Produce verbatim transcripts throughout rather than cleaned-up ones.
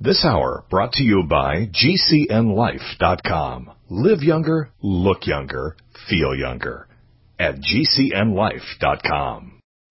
This hour brought to you by G C N life dot com. Live younger, look younger, feel younger at G C N life dot com.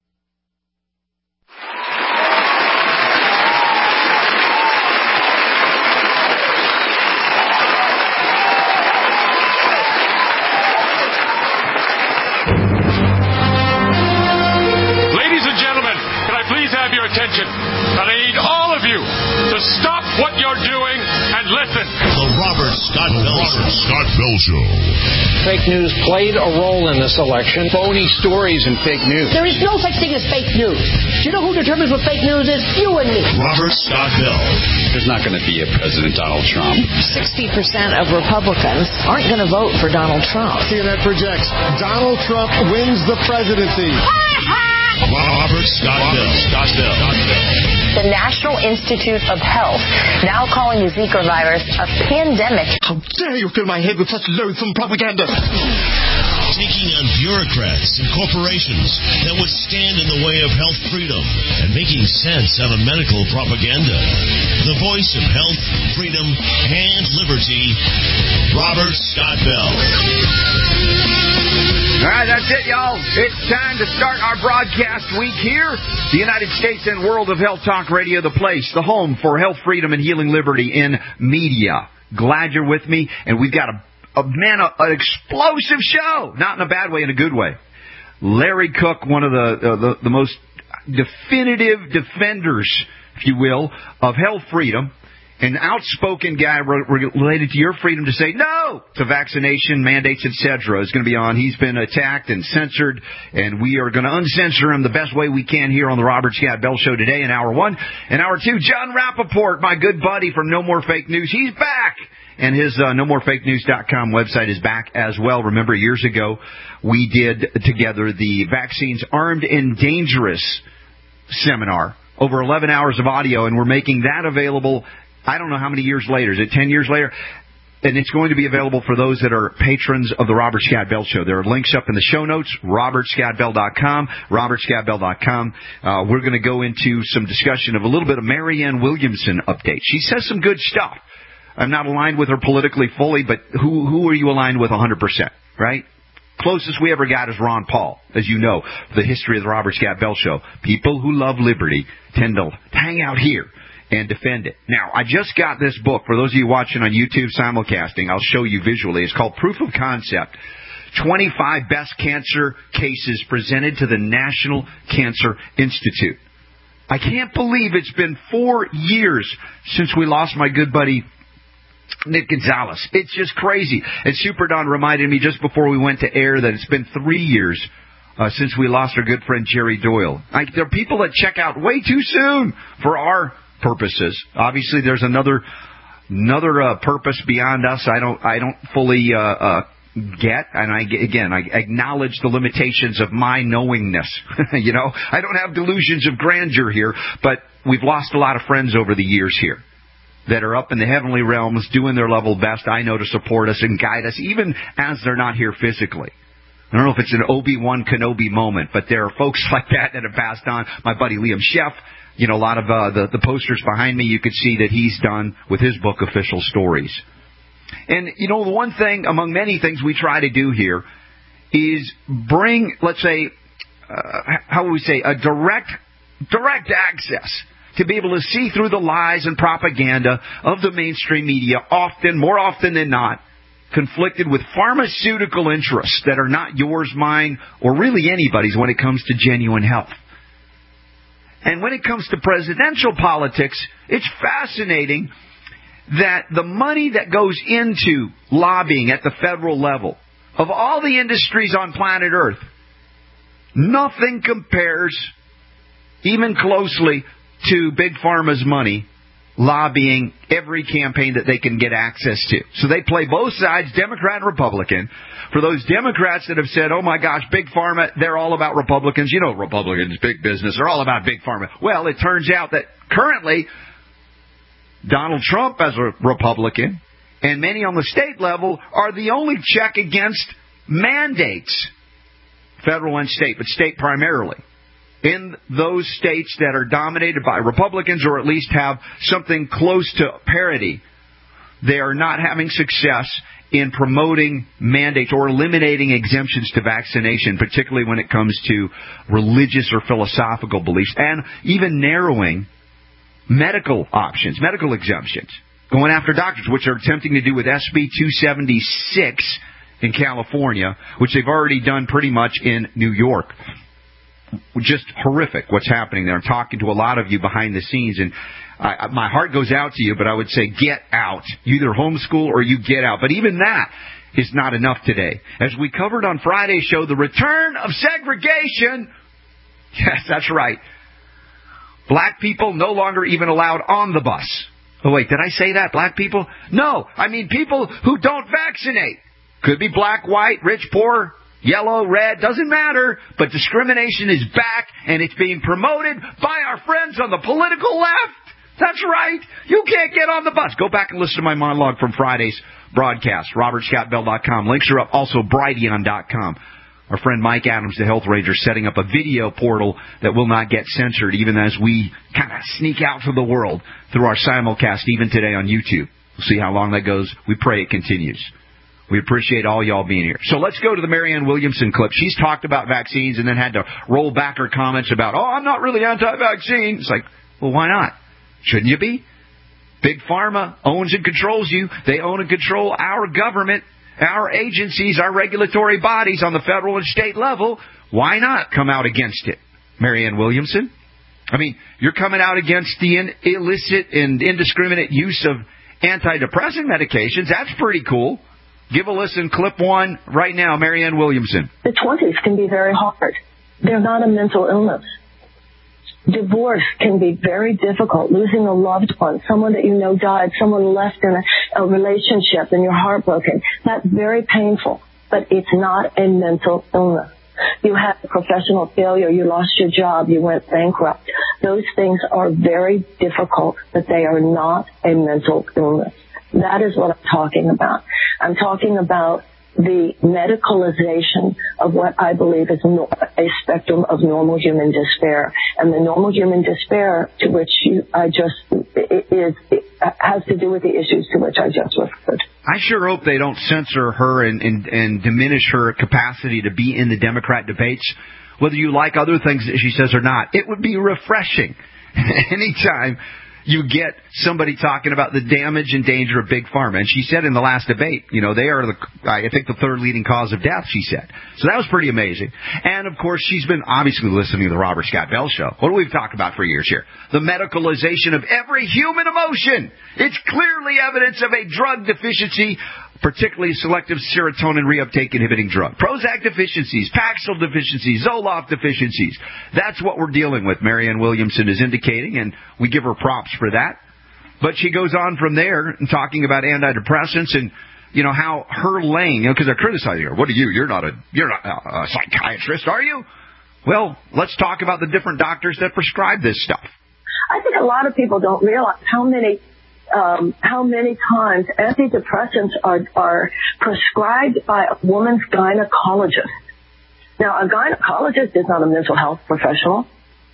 Your attention, and I need all of you to stop what you're doing and listen. The Robert Scott Bell Show. Scott Bell Show. Fake news played a role in this election. Phony stories and fake news. There is no such thing as fake news. Do you know who determines what fake news is? You and me. Robert Scott Bell. There's not going to be a President Donald Trump. sixty percent of Republicans aren't going to vote for Donald Trump. C N N projects Donald Trump wins the presidency. Robert Scott Bell. Scott Bell. The National Institute of Health now calling the Zika virus a pandemic. How dare you fill my head with such loathsome propaganda? Taking on bureaucrats and corporations that would stand in the way of health freedom and making sense out of medical propaganda. The voice of health, freedom, and liberty, Robert Scott Bell. All right, that's it, y'all. It's time to start our broadcast week here. The United States and World of Health Talk Radio, the place, the home for health, freedom, and healing liberty in media. Glad you're with me, and we've got a, a man, a, an explosive show. Not in a bad way, in a good way. Larry Cook, one of the, uh, the, the most definitive defenders, if you will, of health freedom. An outspoken guy related to your freedom to say no to vaccination mandates, et cetera, is going to be on. He's been attacked and censored, and we are going to uncensor him the best way we can here on the Robert Scott Bell Show today in Hour one. And Hour two, John Rappaport, my good buddy from No More Fake News. He's back. And his uh, no more fake news dot com website is back as well. Remember, years ago, we did together the Vaccines Armed and Dangerous seminar, over eleven hours of audio, and we're making that available. I don't know how many years later. Is it ten years later? And it's going to be available for those that are patrons of the Robert Scott Bell Show. There are links up in the show notes, robert scott bell dot com, robert scott bell dot com. Uh, we're going to go into some discussion of a little bit of Marianne Williamson update. She says some good stuff. I'm not aligned with her politically fully, but who who are you aligned with one hundred percent, right? Closest we ever got is Ron Paul, as you know, the history of the Robert Scott Bell Show. People who love liberty tend to hang out here and defend it. Now, I just got this book. For those of you watching on YouTube simulcasting, I'll show you visually. It's called Proof of Concept. twenty-five Best Cancer Cases Presented to the National Cancer Institute. I can't believe it's been four years since we lost my good buddy Nick Gonzalez. It's just crazy. And Super Don reminded me just before we went to air that it's been three years uh, since we lost our good friend Jerry Doyle. I, there are people that check out way too soon for our purposes. Obviously, there's another another uh, purpose beyond us. I don't I don't fully uh, uh, get, and I again I acknowledge the limitations of my knowingness. You know, I don't have delusions of grandeur here, but we've lost a lot of friends over the years here that are up in the heavenly realms doing their level best, I know, to support us and guide us, even as they're not here physically. I don't know if it's an Obi-Wan Kenobi moment, but there are folks like that that have passed on. My buddy Liam Sheff, you know, a lot of uh, the, the posters behind me, you could see that he's done with his book, Official Stories. And, you know, the one thing, among many things we try to do here is bring, let's say, uh, how would we say, a direct, direct access to be able to see through the lies and propaganda of the mainstream media, often, more often than not, conflicted with pharmaceutical interests that are not yours, mine, or really anybody's when it comes to genuine health. And when it comes to presidential politics, it's fascinating that the money that goes into lobbying at the federal level, of all the industries on planet Earth, nothing compares even closely to Big Pharma's money lobbying every campaign that they can get access to. So they play both sides, Democrat and Republican. For those Democrats that have said, oh my gosh, Big Pharma, they're all about Republicans. You know, Republicans, big business, they're all about Big Pharma. Well, it turns out that currently Donald Trump as a Republican and many on the state level are the only check against mandates, federal and state, but state primarily. in those states that are dominated by Republicans or at least have something close to parity, they are not having success in promoting mandates or eliminating exemptions to vaccination, particularly when it comes to religious or philosophical beliefs, and even narrowing medical options, medical exemptions, going after doctors, which they're attempting to do with S B two seventy-six in California, which they've already done pretty much in New York. Just horrific what's happening there. I'm talking to a lot of you behind the scenes, and I, my heart goes out to you, but I would say get out. You either homeschool or you get out. But even that is not enough today. As we covered on Friday's show, the return of segregation. Yes, that's right. Black people no longer even allowed on the bus. Oh, wait, did I say that? Black people? No, I mean people who don't vaccinate. Could be black, white, rich, poor, yellow, red, doesn't matter. But discrimination is back, and it's being promoted by our friends on the political left. That's right. You can't get on the bus. Go back and listen to my monologue from Friday's broadcast, robert scott bell dot com. Links are up. Also, Brighteon dot com. Our friend Mike Adams, the health ranger, setting up a video portal that will not get censored, even as we kind of sneak out to the world through our simulcast, even today on YouTube. We'll see how long that goes. We pray it continues. We appreciate all y'all being here. So let's go to the Marianne Williamson clip. She's talked about vaccines and then had to roll back her comments about, oh, I'm not really anti-vaccine. It's like, well, why not? Shouldn't you be? Big Pharma owns and controls you. They own and control our government, our agencies, our regulatory bodies on the federal and state level. Why not come out against it, Marianne Williamson? I mean, you're coming out against the in- illicit and indiscriminate use of antidepressant medications. That's pretty cool. Give a listen. Clip one right now, Marianne Williamson. The twenties can be very hard. They're not a mental illness. Divorce can be very difficult. Losing a loved one, someone that you know died, someone left in a, a relationship and you're heartbroken. That's very painful, but it's not a mental illness. You had a professional failure, you lost your job, you went bankrupt. Those things are very difficult, but they are not a mental illness. That is what I'm talking about. I'm talking about the medicalization of what I believe is no, a spectrum of normal human despair. And the normal human despair to which you, I just, is, it has to do with the issues to which I just referred. I sure hope they don't censor her and, and, and diminish her capacity to be in the Democrat debates, whether you like other things that she says or not. It would be refreshing anytime you get somebody talking about the damage and danger of Big Pharma. And she said in the last debate, you know, they are, the, I think, the third leading cause of death, she said. So that was pretty amazing. And, of course, she's been obviously listening to the Robert Scott Bell Show. What do we talk about for years here? The medicalization of every human emotion. It's clearly evidence of a drug deficiency, particularly selective serotonin reuptake inhibiting drug. Prozac deficiencies, Paxil deficiencies, Zoloft deficiencies. That's what we're dealing with, Marianne Williamson is indicating, and we give her props for that. But she goes on from there and talking about antidepressants and, you know, how her lane, you know, because they're criticizing her. What are you? You're not a you're not a psychiatrist, are you? Well, let's talk about the different doctors that prescribe this stuff. I think a lot of people don't realize how many Um, how many times antidepressants are, are prescribed by a woman's gynecologist. Now, a gynecologist is not a mental health professional.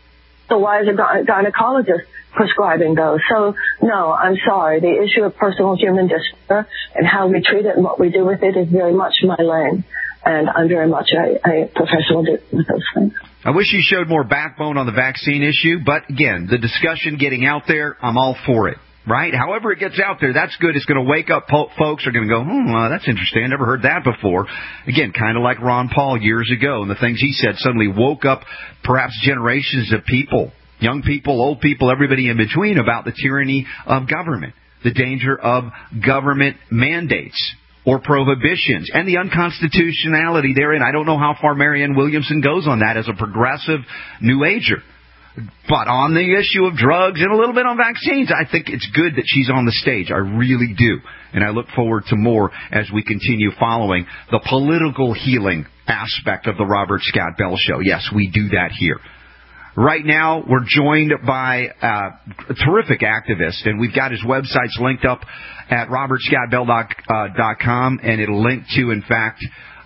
So why is a gy- gynecologist prescribing those? So, no, I'm sorry. The issue of personal human despair and how we treat it and what we do with it is very much my lane. And I'm very much a, a professional with those things. I wish you showed more backbone on the vaccine issue. But, again, the discussion getting out there, I'm all for it. Right? However it gets out there, that's good. It's going to wake up po- folks are going to go, hmm, well, that's interesting. I never heard that before. Again, kind of like Ron Paul years ago, and the things he said suddenly woke up perhaps generations of people, young people, old people, everybody in between, about the tyranny of government, the danger of government mandates or prohibitions, and the unconstitutionality therein. I don't know how far Marianne Williamson goes on that as a progressive New Ager. But on the issue of drugs and a little bit on vaccines, I think it's good that she's on the stage. I really do. And I look forward to more as we continue following the political healing aspect of the Robert Scott Bell Show. Yes, we do that here. Right now, we're joined by uh, a terrific activist, and we've got his websites linked up at robert scott bell dot com, and it'll link to, in fact,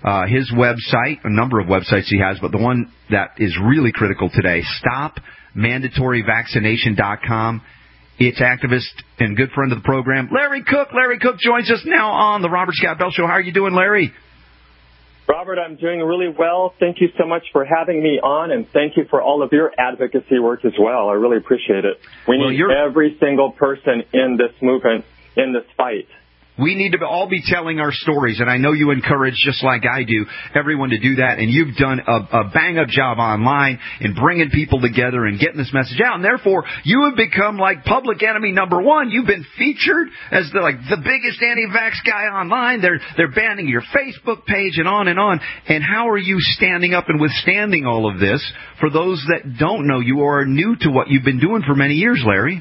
uh, his website, a number of websites he has, but the one that is really critical today, stop mandatory vaccination dot com. It's activist and good friend of the program, Larry Cook. Larry Cook joins us now on the Robert Scott Bell Show. How are you doing, Larry? Robert, I'm doing really well. Thank you so much for having me on, and thank you for all of your advocacy work as well. I really appreciate it. We well, need every single person in this movement, in this fight. We need to all be telling our stories, and I know you encourage, just like I do, everyone to do that, and you've done a, a bang-up job online in bringing people together and getting this message out, and therefore you have become like public enemy number one. You've been featured as the, like the biggest anti-vax guy online. They're, they're banning your Facebook page and on and on. And how are you standing up and withstanding all of this for those that don't know you or are new to what you've been doing for many years, Larry?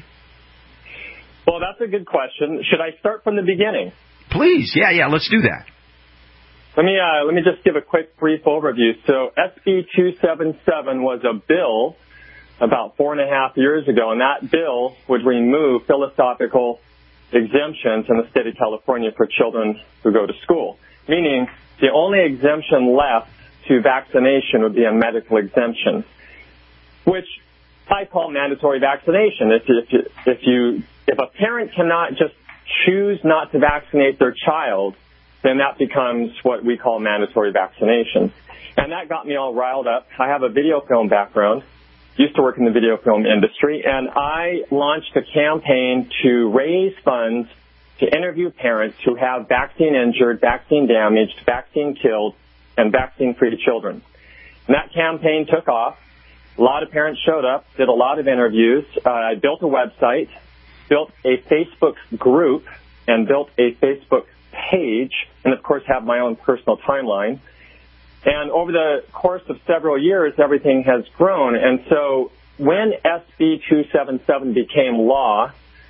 Well, that's a good question. Should I start from the beginning? Please. Yeah, yeah, let's do that. Let me uh, let me just give a quick, brief overview. So S B two seventy-seven was a bill about four and a half years ago, and that bill would remove philosophical exemptions in the state of California for children who go to school, meaning the only exemption left to vaccination would be a medical exemption, which I call mandatory vaccination. If you, if you, if you If a parent cannot just choose not to vaccinate their child, then that becomes what we call mandatory vaccination. And that got me all riled up. I have a video film background, used to work in the video film industry, and I launched a campaign to raise funds to interview parents who have vaccine-injured, vaccine-damaged, vaccine-killed, and vaccine-free children. And that campaign took off. A lot of parents showed up, did a lot of interviews. Uh, I built a website, built a Facebook group, and built a Facebook page, and of course have my own personal timeline. And over the course of several years, everything has grown. And so when S B two seventy-seven became law,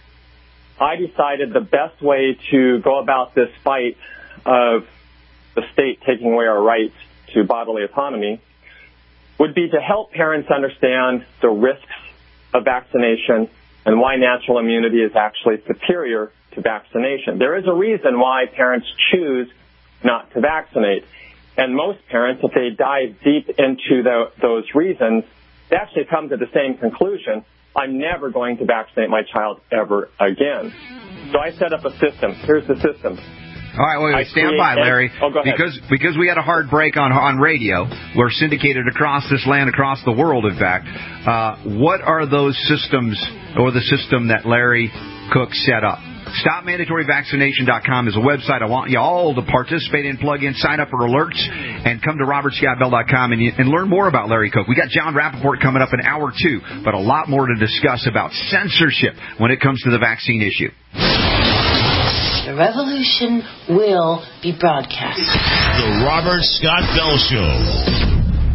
I decided the best way to go about this fight of the state taking away our rights to bodily autonomy would be to help parents understand the risks of vaccination and why natural immunity is actually superior to vaccination. There is a reason why parents choose not to vaccinate. And most parents, if they dive deep into the, those reasons, they actually come to the same conclusion: I'm never going to vaccinate my child ever again. So I set up a system. Here's the system. All right, wait, wait, stand by, Larry. Oh, go ahead. Because because we had a hard break on on radio. We're syndicated across this land, across the world, in fact. Uh, what are those systems, or the system that Larry Cook set up? stop mandatory vaccination dot com is a website. I want you all to participate in, plug in, sign up for alerts, and come to robert scott bell dot com and, and learn more about Larry Cook. We got John Rappaport coming up in hour two, but a lot more to discuss about censorship when it comes to the vaccine issue. The revolution will be broadcast. The Robert Scott Bell Show.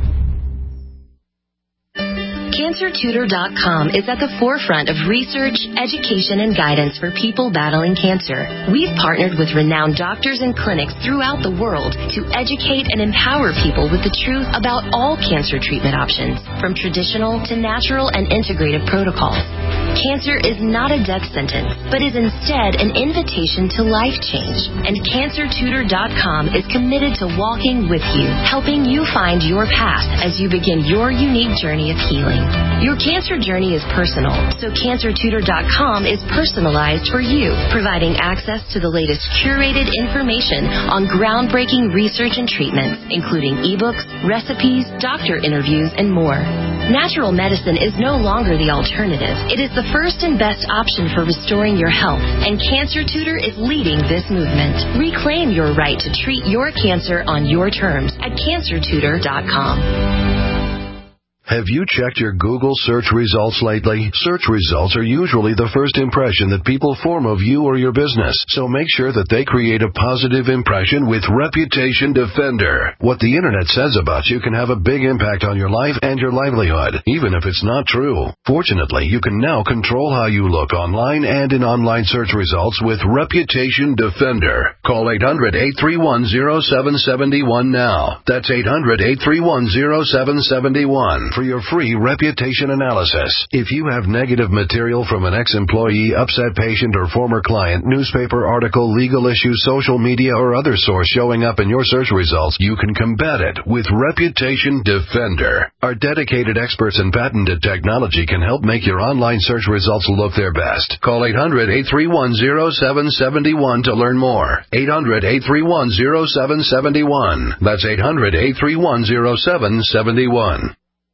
cancer tutor dot com is at the forefront of research, education, and guidance for people battling cancer. We've partnered with renowned doctors and clinics throughout the world to educate and empower people with the truth about all cancer treatment options, from traditional to natural and integrative protocols. Cancer is not a death sentence, but is instead an invitation to life change. And cancer tutor dot com is committed to walking with you, helping you find your path as you begin your unique journey of healing. Your cancer journey is personal, so cancer tutor dot com is personalized for you, providing access to the latest curated information on groundbreaking research and treatments, including ebooks, recipes, doctor interviews, and more. Natural medicine is no longer the alternative. It is the first and best option for restoring your health, and Cancer Tutor is leading this movement. Reclaim your right to treat your cancer on your terms at cancer tutor dot com. Have you checked your Google search results lately? Search results are usually the first impression that people form of you or your business, so make sure that they create a positive impression with Reputation Defender. What the Internet says about you can have a big impact on your life and your livelihood, even if it's not true. Fortunately, you can now control how you look online and in online search results with Reputation Defender. Call eight hundred, eight three one, zero seven seven one now. That's eight hundred, eight three one, zero seven seven one. for your free reputation analysis. If you have negative material from an ex-employee, upset patient, or former client, newspaper article, legal issue, social media, or other source showing up in your search results, you can combat it with Reputation Defender. Our dedicated experts in patented technology can help make your online search results look their best. Call eight hundred, eight three one, zero seven seven one to learn more. eight hundred, eight three one, zero seven seven one. That's eight hundred, eight three one, zero seven seven one.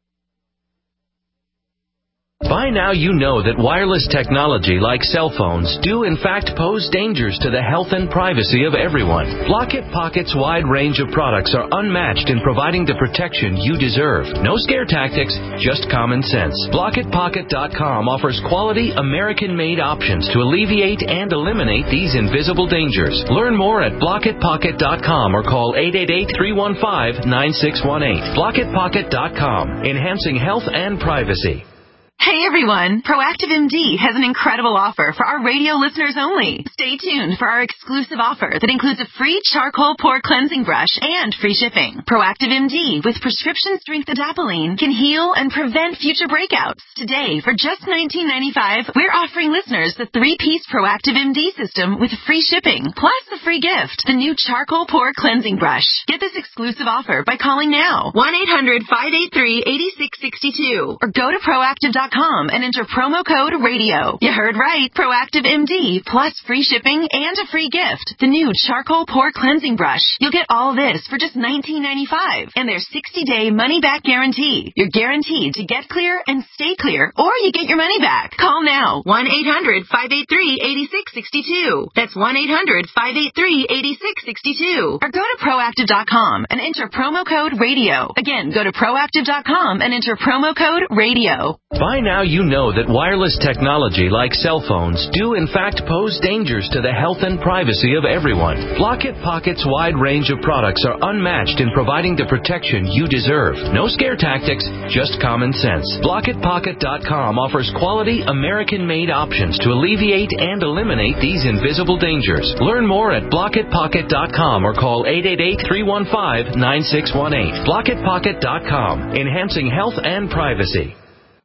By now you know that wireless technology like cell phones do in fact pose dangers to the health and privacy of everyone. Blockit Pocket's wide range of products are unmatched in providing the protection you deserve. No scare tactics, just common sense. Blockit Pocket dot com offers quality American-made options to alleviate and eliminate these invisible dangers. Learn more at Blockit Pocket dot com or call eight eight eight, three one five, nine six one eight. Blockit Pocket dot com, enhancing health and privacy. Hey everyone, Proactive M D has an incredible offer for our radio listeners only. Stay tuned for our exclusive offer that includes a free charcoal pore cleansing brush and free shipping. Proactive M D with prescription strength adapalene can heal and prevent future breakouts. Today, for just nineteen ninety-five dollars, we're offering listeners the three-piece Proactive M D system with free shipping, plus the free gift, the new charcoal pore cleansing brush. Get this exclusive offer by calling now, one eight hundred, five eight three, eight six six two, or go to proactive dot com and enter promo code radio. You heard right. Proactive M D plus free shipping and a free gift. The new charcoal pore cleansing brush. You'll get all this for just nineteen ninety-five dollars and their sixty-day money-back guarantee. You're guaranteed to get clear and stay clear, or you get your money back. Call now. one eight hundred, five eight three, eight six six two. That's one eight hundred, five eight three, eight six six two. Or go to proactive dot com and enter promo code radio. Again, go to proactive dot com and enter promo code radio. By now you know that wireless technology like cell phones do in fact pose dangers to the health and privacy of everyone. Blockit Pocket's wide range of products are unmatched in providing the protection you deserve. No scare tactics, just common sense. Blockit Pocket dot com offers quality American-made options to alleviate and eliminate these invisible dangers. Learn more at Blockit Pocket dot com or call eight eight eight, three one five, nine six one eight. Blockit Pocket dot com, enhancing health and privacy.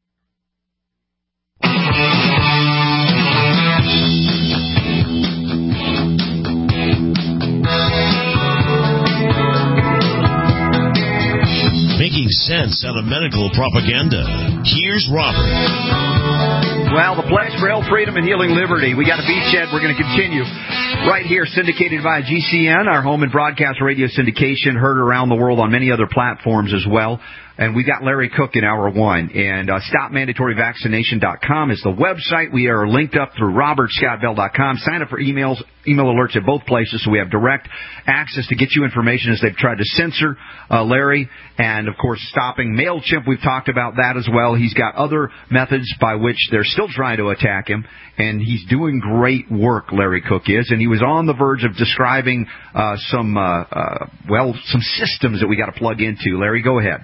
Making sense out of medical propaganda. Here's Robert. Well, the pledge for health, freedom, and healing liberty. We got a beachhead. We're going to continue right here, syndicated by G C N, our home and broadcast radio syndication, heard around the world on many other platforms as well. And we got Larry Cook in hour one. And uh, stop mandatory vaccination dot com is the website. We are linked up through robert scott bell dot com. Sign up for emails, email alerts at both places, so we have direct access to get you information as they've tried to censor uh, Larry. And, of course, stopping MailChimp, we've talked about that as well. He's got other methods by which they're still trying to attack him. And he's doing great work, Larry Cook is. And he was on the verge of describing uh, some, uh, uh, well, some systems that we got to plug into. Larry, go ahead.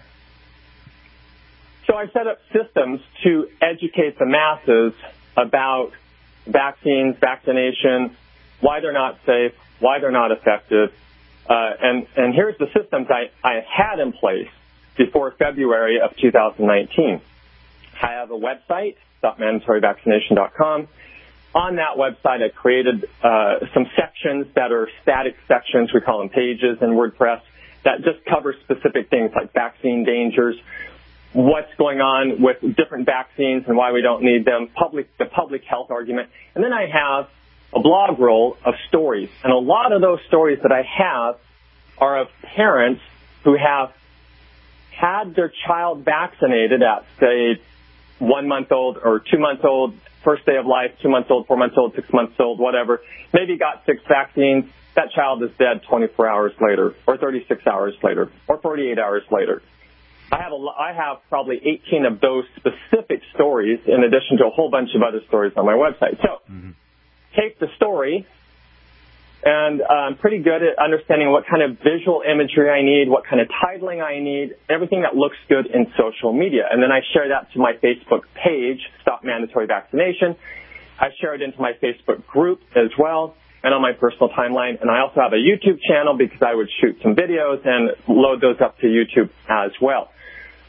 So I set up systems to educate the masses about vaccines, vaccination, why they're not safe, why they're not effective. Uh, and, and here's the systems I, I had in place before February of two thousand nineteen. I have a website, stop mandatory vaccination dot com. On that website, I created uh, some sections that are static sections, we call them pages in WordPress, that just cover specific things like vaccine dangers, what's going on with different vaccines and why we don't need them, public the public health argument. And then I have a blog roll of stories. And a lot of those stories that I have are of parents who have had their child vaccinated at, say, one month old or two months old, first day of life, two months old, four months old, six months old, whatever, maybe got six vaccines. That child is dead twenty-four hours later, or thirty-six hours later, or forty-eight hours later. I have a, I have probably eighteen of those specific stories in addition to a whole bunch of other stories on my website. So mm-hmm. take the story, and uh, I'm pretty good at understanding what kind of visual imagery I need, what kind of titling I need, everything that looks good in social media. And then I share that to my Facebook page, Stop Mandatory Vaccination. I share it into my Facebook group as well, and on my personal timeline. And I also have a YouTube channel because I would shoot some videos and load those up to YouTube as well.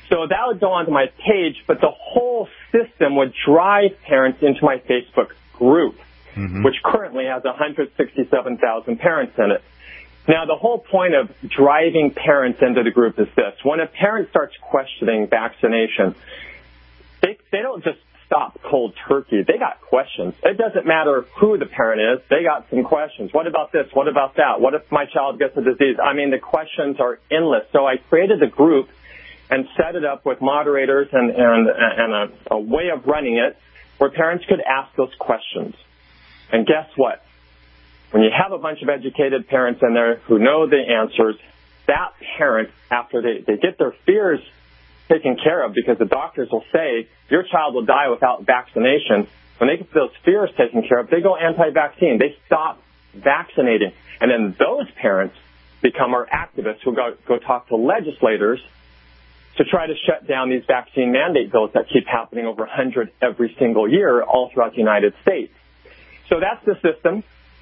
So that would go onto my page, but the whole system would drive parents into my Facebook group, mm-hmm. which currently has one hundred sixty-seven thousand parents in it. Now, the whole point of driving parents into the group is this. When a parent starts questioning vaccination, they, they don't just stop cold turkey. They got questions. It doesn't matter who the parent is. They got some questions. What about this? What about that? What if my child gets a disease? I mean, the questions are endless. So I created a group and set it up with moderators and, and, and a, a way of running it where parents could ask those questions. And guess what? When you have a bunch of educated parents in there who know the answers, that parent, after they, they get their fears taken care of, because the doctors will say, your child will die without vaccination, when they get those fears taken care of, they go anti-vaccine. They stop vaccinating. And then those parents become our activists who go, go talk to legislators to try to shut down these vaccine mandate bills that keep happening over one hundred every single year all throughout the United States. So that's the system.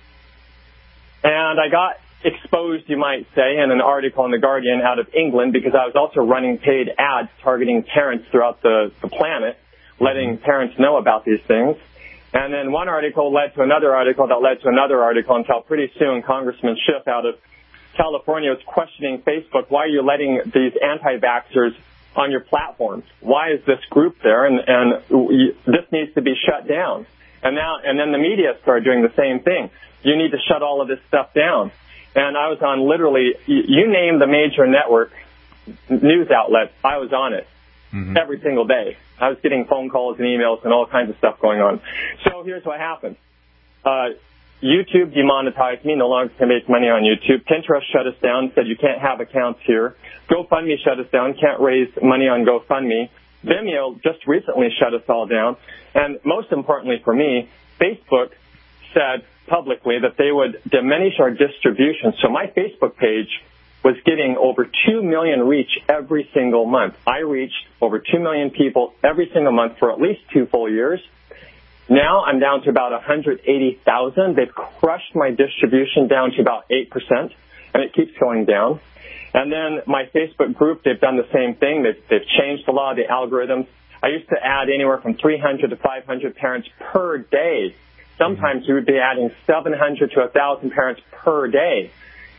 And I got exposed, you might say, in an article in The Guardian out of England because I was also running paid ads targeting parents throughout the, the planet, letting parents know about these things. And then one article led to another article that led to another article until pretty soon Congressman Schiff out of California was questioning Facebook, why are you letting these anti-vaxxers on your platforms? Why is this group there? And, and this needs to be shut down. And now, and then the media started doing the same thing. You need to shut all of this stuff down. And I was on literally, you name the major network news outlet, I was on it mm-hmm. every single day. I was getting phone calls and emails and all kinds of stuff going on. So here's what happened. Uh, YouTube demonetized me, no longer can make money on YouTube. Pinterest shut us down, said you can't have accounts here. GoFundMe shut us down, can't raise money on GoFundMe. Vimeo just recently shut us all down. And most importantly for me, Facebook said publicly that they would diminish our distribution. So my Facebook page was getting over two million reach every single month. I reached over two million people every single month for at least two full years. Now I'm down to about one hundred eighty thousand. They've crushed my distribution down to about eight percent, and it keeps going down. And then my Facebook group, they've done the same thing. They've, they've changed a lot of the algorithms. I used to add anywhere from three hundred to five hundred parents per day. Sometimes we would be adding seven hundred to one thousand parents per day.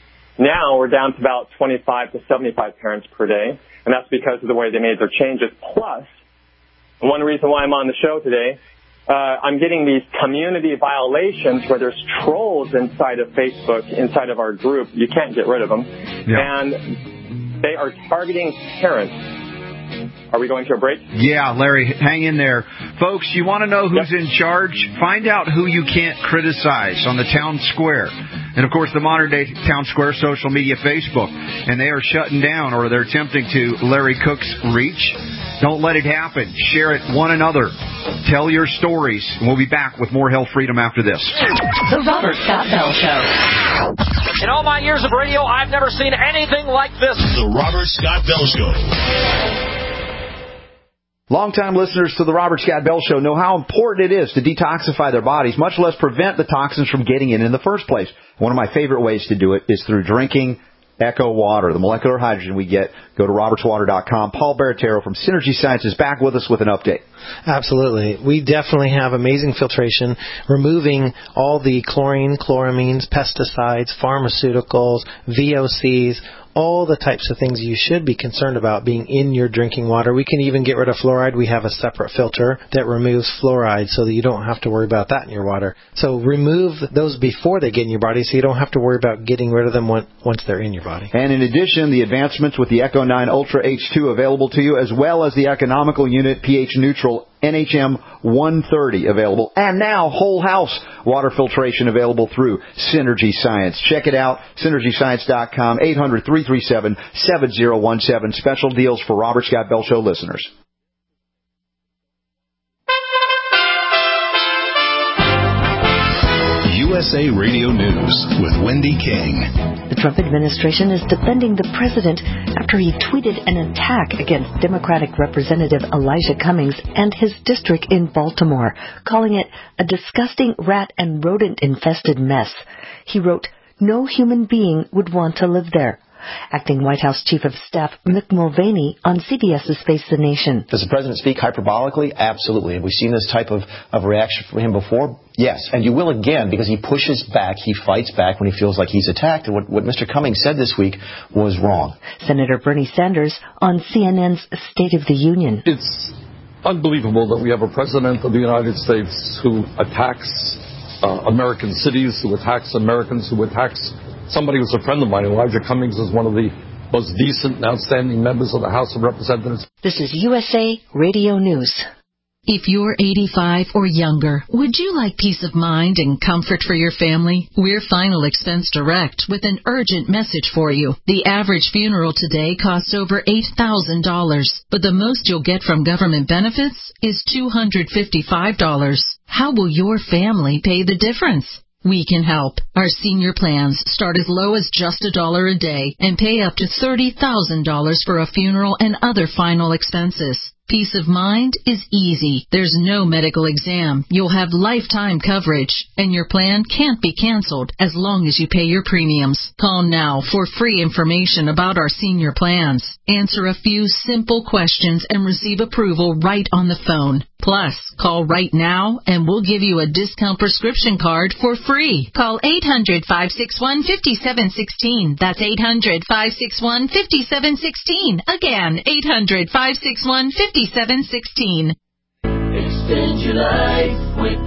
Now we're down to about twenty-five to seventy-five parents per day, and that's because of the way they made their changes. Plus, one reason why I'm on the show today, uh, I'm getting these community violations where there's trolls inside of Facebook, inside of our group. You can't get rid of them. Yeah. And they are targeting parents. Are we going to a break? Yeah, Larry, hang in there. Folks, you want to know who's yep. in charge? Find out who you can't criticize on the town square. And, of course, the modern-day town square social media, Facebook. And they are shutting down, or they're attempting to, Larry Cook's reach. Don't let it happen. Share it one another. Tell your stories. And we'll be back with more Health Freedom after this. The Robert Scott Bell Show. In all my years of radio, I've never seen anything like this. The Robert Scott Bell Show. Longtime listeners to the Robert Scott Bell Show know how important it is to detoxify their bodies, much less prevent the toxins from getting in in the first place. One of my favorite ways to do it is through drinking Echo Water, the molecular hydrogen we get. Go to roberts water dot com. Paul Baratero from Synergy Science is back with us with an update. Absolutely. We definitely have amazing filtration, removing all the chlorine, chloramines, pesticides, pharmaceuticals, V O Cs, all the types of things you should be concerned about being in your drinking water. We can even get rid of fluoride. We have a separate filter that removes fluoride so that you don't have to worry about that in your water. So remove those before they get in your body so you don't have to worry about getting rid of them once they're in your body. And in addition, the advancements with the Echo nine Ultra H two available to you, as well as the economical unit pH neutral N H M one thirty available. And now whole house water filtration available through Synergy Science. Check it out, synergy science dot com, eight hundred, three three seven, seven zero one seven. Special deals for Robert Scott Bell Show listeners. U S A Radio News with Wendy King. The Trump administration is defending the president after he tweeted an attack against Democratic Representative Elijah Cummings and his district in Baltimore, calling it a disgusting rat and rodent-infested mess. He wrote, "No human being would want to live there. Acting White House Chief of Staff Mick Mulvaney on CBS's Face the Nation. Does the president speak hyperbolically? Absolutely. Have we seen this type of, of reaction from him before? Yes. And you will again, because he pushes back, he fights back when he feels like he's attacked. And what, what Mister Cummings said this week was wrong. Senator Bernie Sanders on C N N's State of the Union. It's unbelievable that we have a president of the United States who attacks uh, American cities, who attacks Americans, who attacks somebody who's a friend of mine. Elijah Cummings is one of the most decent and outstanding members of the House of Representatives. This is U S A Radio News. If you're eighty-five or younger, would you like peace of mind and comfort for your family? We're Final Expense Direct with an urgent message for you. The average funeral today costs over eight thousand dollars, but the most you'll get from government benefits is two hundred fifty-five dollars. How will your family pay the difference? We can help. Our senior plans start as low as just a dollar a day and pay up to thirty thousand dollars for a funeral and other final expenses. Peace of mind is easy. There's no medical exam. You'll have lifetime coverage, and your plan can't be canceled as long as you pay your premiums. Call now for free information about our senior plans. Answer a few simple questions and receive approval right on the phone. Plus, call right now and we'll give you a discount prescription card for free. Call eight hundred, five six one, five seven one six. That's eight hundred, five six one, five seven one six. Again, eight hundred, five six one, five seven one six. Extend your life with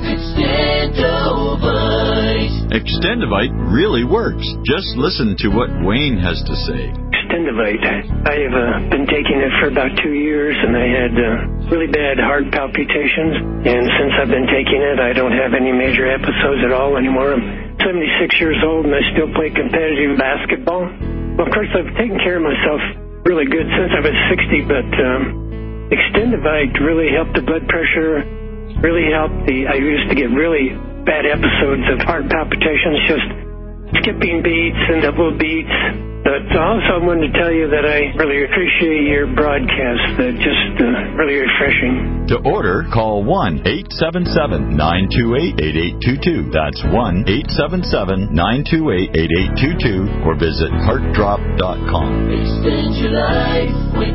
Extendovite. Extendovite really works. Just listen to what Wayne has to say. Extendovite. I have uh, been taking it for about two years, and I had uh, really bad heart palpitations. And since I've been taking it, I don't have any major episodes at all anymore. I'm seventy-six years old, and I still play competitive basketball. Well, of course, I've taken care of myself really good since I was sixty, but um, Extendovite really helped the blood pressure, really helped the, I used to get really bad episodes of heart palpitations, just skipping beats and double beats. But also I wanted to tell you that I really appreciate your broadcast. They're just uh, really refreshing. To order, call one eight seven seven, nine two eight, eight eight two two. That's one eight seven seven, nine two eight, eight eight two two or visit heart drop dot com. Extend your life with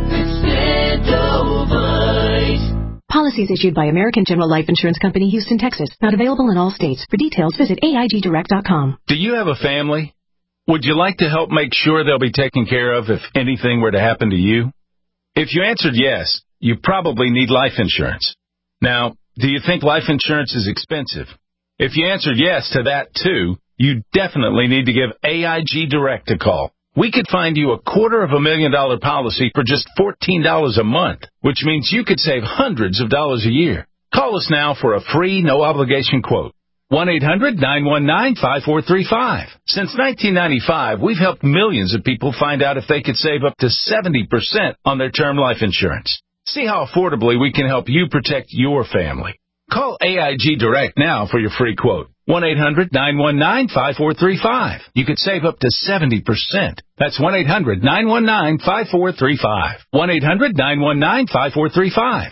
Extendovite. Policies issued by American General Life Insurance Company, Houston, Texas. Not available in all states. For details, visit A I G direct dot com. Do you have a family? Would you like to help make sure they'll be taken care of if anything were to happen to you? If you answered yes, you probably need life insurance. Now, do you think life insurance is expensive? If you answered yes to that too, you definitely need to give A I G Direct a call. We could find you a quarter of a million dollar policy for just fourteen dollars a month, which means you could save hundreds of dollars a year. Call us now for a free, no-obligation quote. one eight hundred, nine one nine, five four three five. Since nineteen ninety-five, we've helped millions of people find out if they could save up to seventy percent on their term life insurance. See how affordably we can help you protect your family. Call A I G Direct now for your free quote. one eight hundred, nine one nine, five four three five. You could save up to seventy percent. That's one eight hundred, nine one nine, five four three five. one eight hundred, nine one nine, five four three five.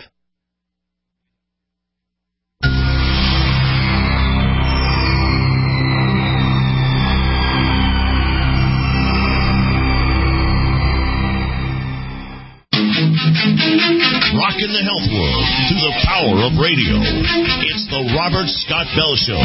Rockin' the health world through the power of radio. It's the Robert Scott Bell Show.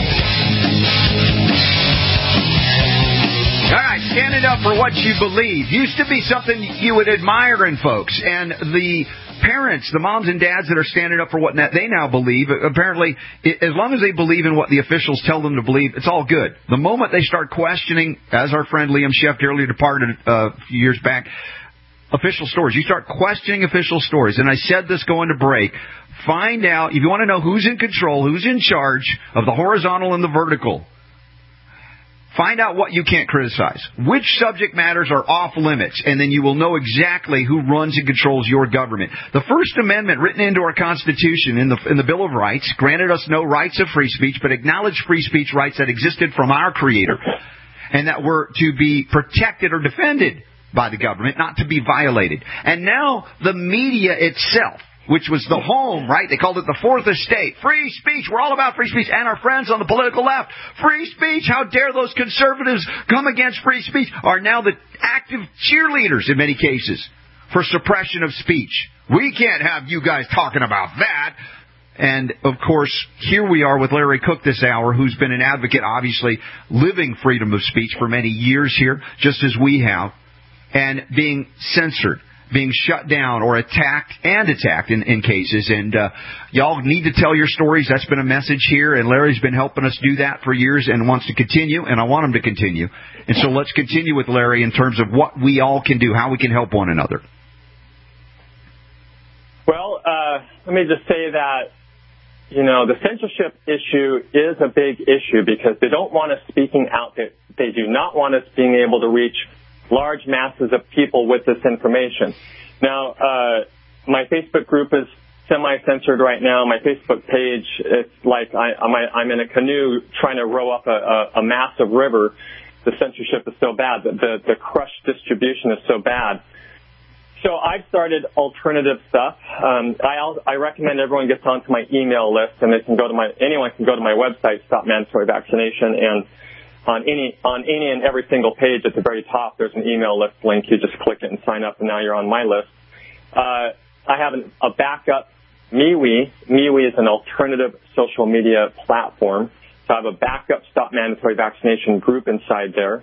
All right, standing up for what you believe used to be something you would admire in folks. And the parents, the moms and dads that are standing up for what they now believe, apparently, as long as they believe in what the officials tell them to believe, it's all good. The moment they start questioning, as our friend Liam Sheft earlier departed uh, a few years back, official stories. You start questioning official stories. And I said this going to break. Find out, if you want to know who's in control, who's in charge of the horizontal and the vertical, find out what you can't criticize. Which subject matters are off limits, and then you will know exactly who runs and controls your government. The First Amendment, written into our Constitution in the, in the Bill of Rights, granted us no rights of free speech, but acknowledged free speech rights that existed from our Creator, and that were to be protected or defended by the government, not to be violated. And now the media itself which was the home, right? They called it the fourth estate. Free speech. We're all about free speech. And our friends on the political left. Free speech. How dare those conservatives come against free speech? Are now the active cheerleaders in many cases for suppression of speech. We can't have you guys talking about that. And, of course, here we are with Larry Cook this hour, who's been an advocate, obviously, living freedom of speech for many years here, just as we have, and being censored, being shut down or attacked and attacked in, in cases. And uh, y'all need to tell your stories. That's been a message here, and Larry's been helping us do that for years and wants to continue, and I want him to continue. And so let's continue with Larry in terms of what we all can do, how we can help one another. Well, uh, let me just say that, you know, the censorship issue is a big issue because they don't want us speaking out. They, they do not want us being able to reach large masses of people with this information. Now, uh, my Facebook group is semi-censored right now. My Facebook page, it's like I, I'm, I'm in a canoe trying to row up a, a, a massive river. The censorship is so bad. The, the, the crush distribution is so bad. So I've started alternative stuff. Um, I, I recommend everyone gets onto my email list, and they can go to my anyone can go to my website, Stop Mandatory Vaccination, and on any on any and every single page at the very top, there's an email list link. You just click it and sign up, and now you're on my list. Uh, I have an, a backup MeWe. MeWe is an alternative social media platform. So I have a backup Stop Mandatory Vaccination group inside there.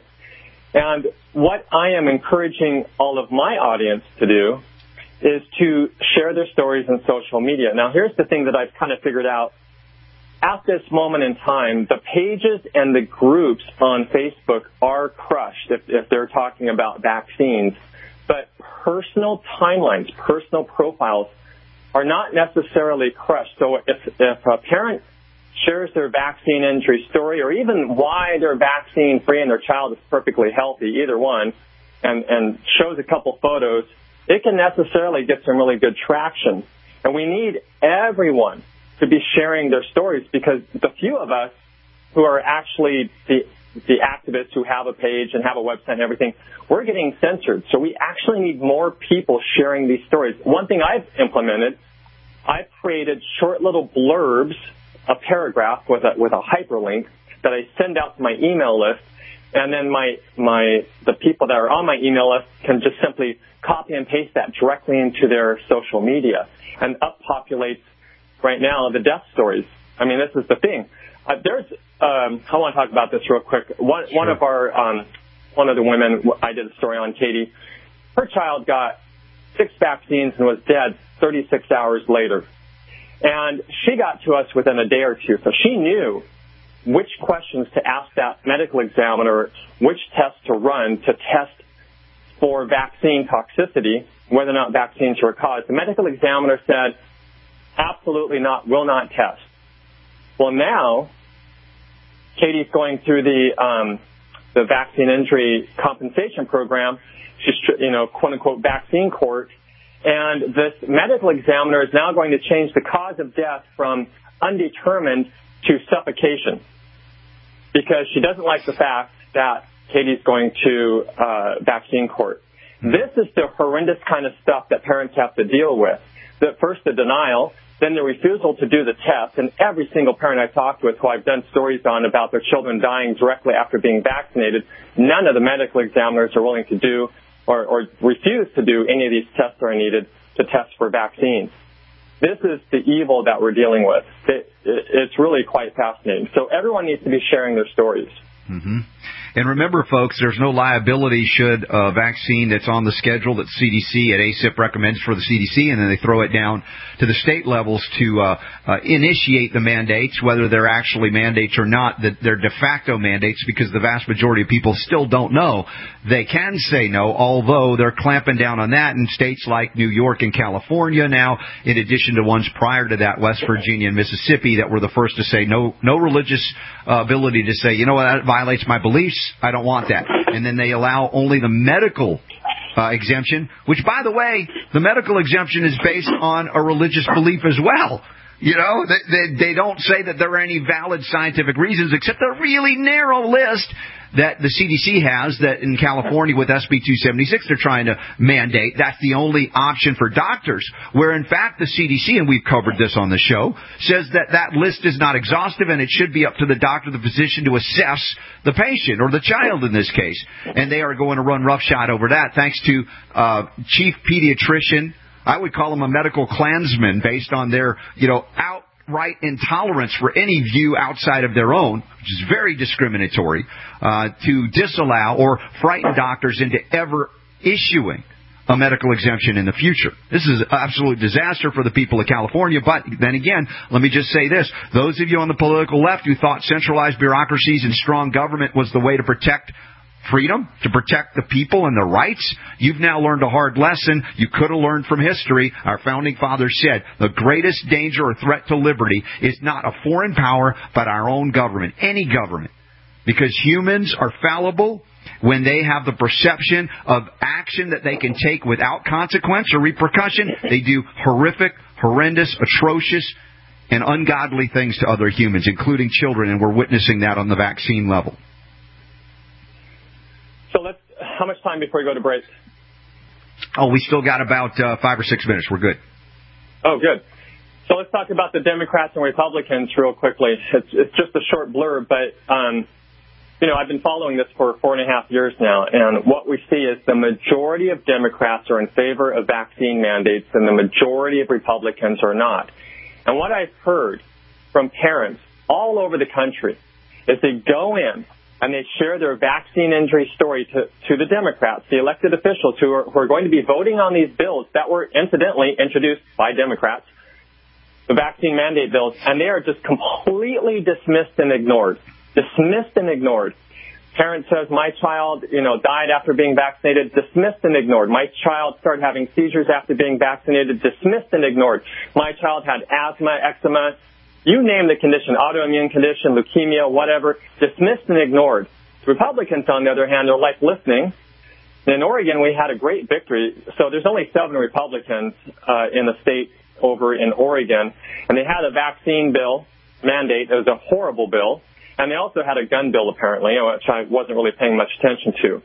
And what I am encouraging all of my audience to do is to share their stories in social media. Now, here's the thing that I've kind of figured out. At this moment in time, the pages and the groups on Facebook are crushed if, if they're talking about vaccines. But personal timelines, personal profiles are not necessarily crushed. So if, if a parent shares their vaccine injury story or even why they're vaccine free and their child is perfectly healthy, either one, and, and shows a couple photos, it can necessarily get some really good traction. And we need everyone to be sharing their stories because the few of us who are actually the, the activists who have a page and have a website and everything, we're getting censored. So we actually need more people sharing these stories. One thing I've implemented, I've created short little blurbs, a paragraph with a with a hyperlink that I send out to my email list, and then my my the people that are on my email list can just simply copy and paste that directly into their social media, and up populates right now the death stories. I mean, this is the thing. Uh, there's um, I want to talk about this real quick. One sure. one of our um, one of the women I did a story on, Katie. Her child got six vaccines and was dead thirty-six hours later. And she got to us within a day or two, so she knew which questions to ask that medical examiner, which tests to run to test for vaccine toxicity, whether or not vaccines were caused. The medical examiner said, absolutely not, will not test. Well, now, Katie's going through the um, the vaccine injury compensation program. She's, you know, quote-unquote, vaccine court. And this medical examiner is now going to change the cause of death from undetermined to suffocation because she doesn't like the fact that Katie's going to uh, vaccine court. This is the horrendous kind of stuff that parents have to deal with. The, first, the denial, then the refusal to do the test. And every single parent I've talked with who I've done stories on about their children dying directly after being vaccinated, none of the medical examiners are willing to do Or, or refuse to do any of these tests that are needed to test for vaccines. This is the evil that we're dealing with. It, it, it's really quite fascinating. So everyone needs to be sharing their stories. Mm-hmm. And remember, folks, there's no liability should a vaccine that's on the schedule that C D C at A C I P recommends for the C D C, and then they throw it down to the state levels to uh, uh, initiate the mandates, whether they're actually mandates or not, that they're de facto mandates because the vast majority of people still don't know. They can say no, although they're clamping down on that in states like New York and California now, in addition to ones prior to that, West Virginia and Mississippi, that were the first to say no, no religious uh, ability to say, you know what, that violates my beliefs. I don't want that. And then they allow only the medical uh, exemption, which, by the way, the medical exemption is based on a religious belief as well. You know, they, they, they don't say that there are any valid scientific reasons except a really narrow list that the C D C has that in California with S B two seventy-six they're trying to mandate. That's the only option for doctors, where in fact the C D C, and we've covered this on the show, says that that list is not exhaustive and it should be up to the doctor, the physician, to assess the patient or the child in this case. And they are going to run roughshod over that thanks to uh, chief pediatrician. I would call him a medical Klansman based on their, you know, outright intolerance for any view outside of their own, which is very discriminatory, uh, to disallow or frighten doctors into ever issuing a medical exemption in the future. This is an absolute disaster for the people of California. But then again, let me just say this. Those of you on the political left who thought centralized bureaucracies and strong government was the way to protect freedom, to protect the people and their rights, you've now learned a hard lesson you could have learned from history. Our founding fathers said the greatest danger or threat to liberty is not a foreign power, but our own government, any government. Because humans are fallible. When they have the perception of action that they can take without consequence or repercussion, they do horrific, horrendous, atrocious, and ungodly things to other humans, including children, and we're witnessing that on the vaccine level. So let's. How much time before we go to break? Oh, we still got about uh, five or six minutes. We're good. Oh, good. So let's talk about the Democrats and Republicans real quickly. It's, it's just a short blurb, but um, you know, I've been following this for four and a half years now, and what we see is the majority of Democrats are in favor of vaccine mandates, and the majority of Republicans are not. And what I've heard from parents all over the country is they go in and they share their vaccine injury story to, to the Democrats, the elected officials who are, who are going to be voting on these bills that were incidentally introduced by Democrats, the vaccine mandate bills, and they are just completely dismissed and ignored. Dismissed and ignored. Parent says, my child, you know, died after being vaccinated. Dismissed and ignored. My child started having seizures after being vaccinated. Dismissed and ignored. My child had asthma, eczema, you name the condition, autoimmune condition, leukemia, whatever. Dismissed and ignored. Republicans, on the other hand, are like listening. In Oregon, we had a great victory. So there's only seven Republicans uh, in the state over in Oregon, and they had a vaccine bill mandate. It was a horrible bill. And they also had a gun bill, apparently, which I wasn't really paying much attention to.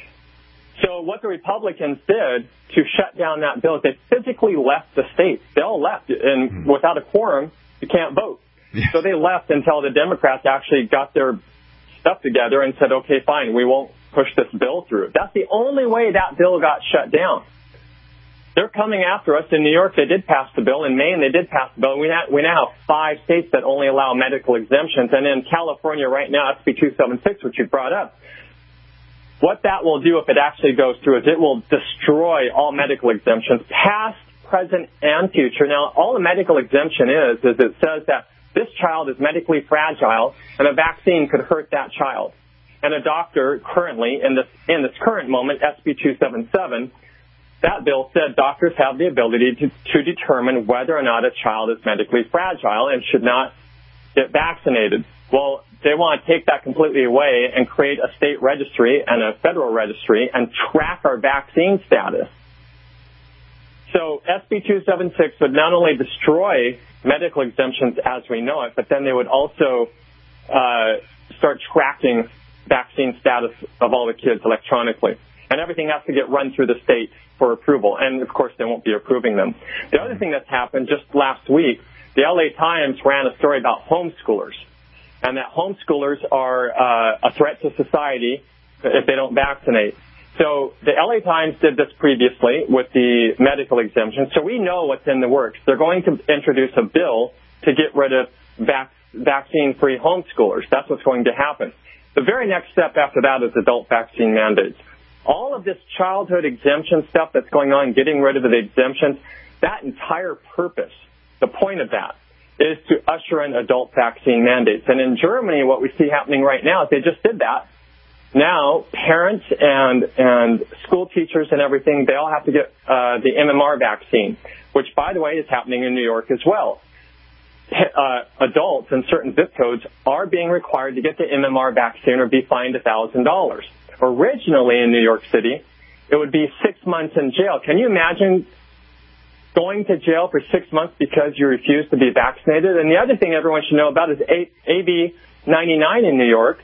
So what the Republicans did to shut down that bill is they physically left the state. They all left. And mm-hmm. without a quorum, you can't vote. Yeah. So they left until the Democrats actually got their stuff together and said, okay, fine, we won't push this bill through. That's the only way that bill got shut down. They're coming after us. In New York, they did pass the bill. In Maine, they did pass the bill. We, ha- we now have five states that only allow medical exemptions. And in California right now, S B two seventy-six, which you brought up, what that will do if it actually goes through is it will destroy all medical exemptions, past, present, and future. Now, all a medical exemption is, is it says that this child is medically fragile and a vaccine could hurt that child. And a doctor currently, in this, in this current moment, S B two seventy-seven, that bill said doctors have the ability to, to determine whether or not a child is medically fragile and should not get vaccinated. Well, they want to take that completely away and create a state registry and a federal registry and track our vaccine status. So S B two seventy-six would not only destroy medical exemptions as we know it, but then they would also uh, start tracking vaccine status of all the kids electronically. And everything has to get run through the state for approval. And, of course, they won't be approving them. The other thing that's happened just last week, the L A Times ran a story about homeschoolers, and that homeschoolers are uh, a threat to society if they don't vaccinate. So the L A Times did this previously with the medical exemption, so we know what's in the works. They're going to introduce a bill to get rid of vac- vaccine-free homeschoolers. That's what's going to happen. The very next step after that is adult vaccine mandates. All of this childhood exemption stuff that's going on, getting rid of the exemptions, that entire purpose, the point of that, is to usher in adult vaccine mandates. And in Germany, what we see happening right now is they just did that. Now, parents and and school teachers and everything, they all have to get uh, the M M R vaccine, which, by the way, is happening in New York as well. Uh, adults in certain zip codes are being required to get the M M R vaccine or be fined one thousand dollars. Originally in New York City, it would be six months in jail. Can you imagine going to jail for six months because you refuse to be vaccinated? And the other thing everyone should know about is A B ninety-nine in New York.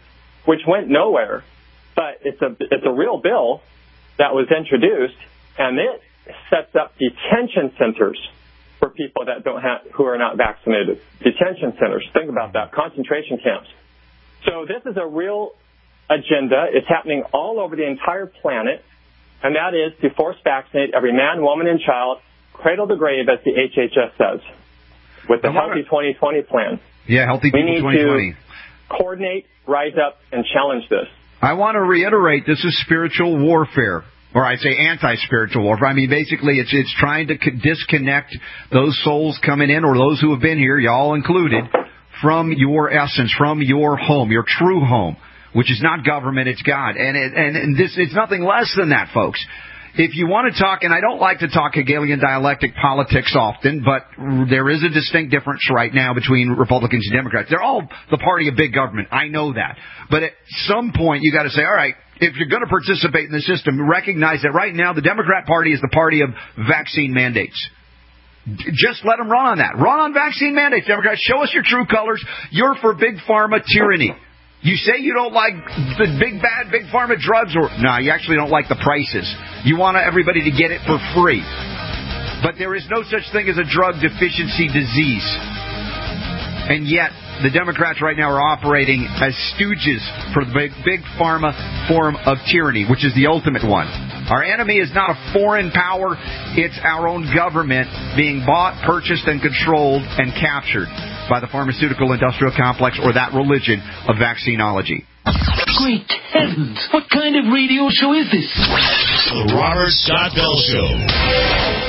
which went nowhere. But it's a it's a real bill that was introduced, and it sets up detention centers for people that don't have who are not vaccinated. Detention centers. Think about that. Concentration camps. So this is a real agenda. It's happening all over the entire planet, and that is to force vaccinate every man, woman, and child, cradle to grave, as the H H S says, with the Healthy twenty twenty plan. Yeah, Healthy People twenty twenty. We need to coordinate, rise up, and challenge this. I want to reiterate, this is spiritual warfare. Or I say anti-spiritual warfare. I mean, basically, it's it's trying to disconnect those souls coming in, or those who have been here, y'all included, from your essence, from your home, your true home, which is not government, it's God. And it, and, and this it's nothing less than that, folks. If you want to talk, and I don't like to talk Hegelian dialectic politics often, but there is a distinct difference right now between Republicans and Democrats. They're all the party of big government. I know that. But at some point, you got to say, all right, if you're going to participate in the system, recognize that right now the Democrat Party is the party of vaccine mandates. Just let them run on that. Run on vaccine mandates, Democrats. Show us your true colors. You're for big pharma tyranny. You say you don't like the big, bad, big pharma drugs, or no, you actually don't like the prices. You want everybody to get it for free. But there is no such thing as a drug deficiency disease. And yet, the Democrats right now are operating as stooges for the big, big pharma form of tyranny, which is the ultimate one. Our enemy is not a foreign power. It's our own government being bought, purchased, and controlled and captured by the pharmaceutical industrial complex, or that religion of vaccinology. Great heavens! What kind of radio show is this? The Robert Scott Bell Show.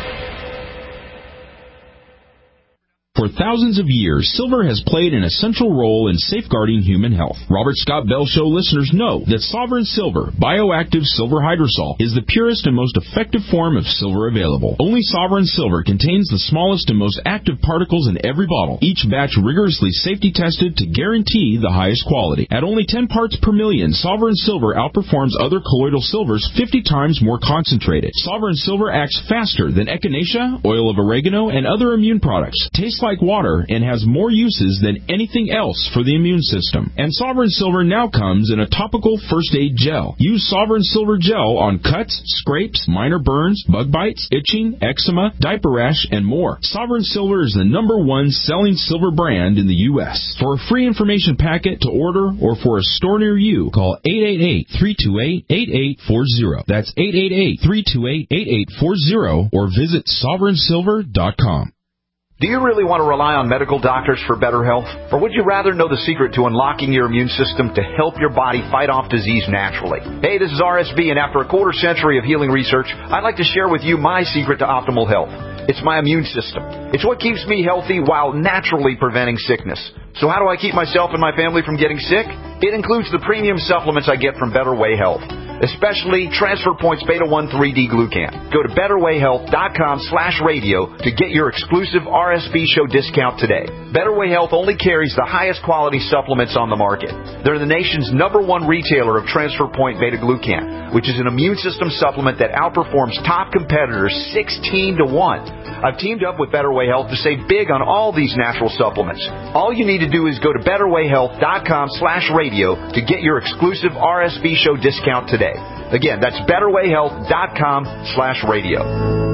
For thousands of years, silver has played an essential role in safeguarding human health. Robert Scott Bell Show listeners know that Sovereign Silver, bioactive silver hydrosol, is the purest and most effective form of silver available. Only Sovereign Silver contains the smallest and most active particles in every bottle, each batch rigorously safety tested to guarantee the highest quality. At only ten parts per million, Sovereign Silver outperforms other colloidal silvers fifty times more concentrated. Sovereign Silver acts faster than echinacea, oil of oregano, and other immune products. Tastes like water and has more uses than anything else for the immune system. And Sovereign Silver now comes in a topical first aid gel. Use Sovereign Silver gel on cuts, scrapes, minor burns, bug bites, itching, eczema, diaper rash, and more. Sovereign Silver is the number one selling silver brand in the U S For a free information packet to order or for a store near you, call eight eight eight, three two eight, eight eight four zero. That's eight eight eight, three two eight, eight eight four zero or visit sovereign silver dot com. Do you really want to rely on medical doctors for better health? Or would you rather know the secret to unlocking your immune system to help your body fight off disease naturally? Hey, this is R S B, and after a quarter century of healing research, I'd like to share with you my secret to optimal health. It's my immune system. It's what keeps me healthy while naturally preventing sickness. So how do I keep myself and my family from getting sick? It includes the premium supplements I get from Better Way Health, especially Transfer Points Beta one three D Glucan. Go to betterwayhealth.com slash radio to get your exclusive R S B show discount today. Better Way Health only carries the highest quality supplements on the market. They're the nation's number one retailer of Transfer Point Beta Glucan, which is an immune system supplement that outperforms top competitors sixteen to one. I've teamed up with Better Way Health to save big on all these natural supplements. All you need to do is go to betterwayhealth.com slash radio to get your exclusive R S B show discount today. Again, that's betterwayhealth.com slash radio.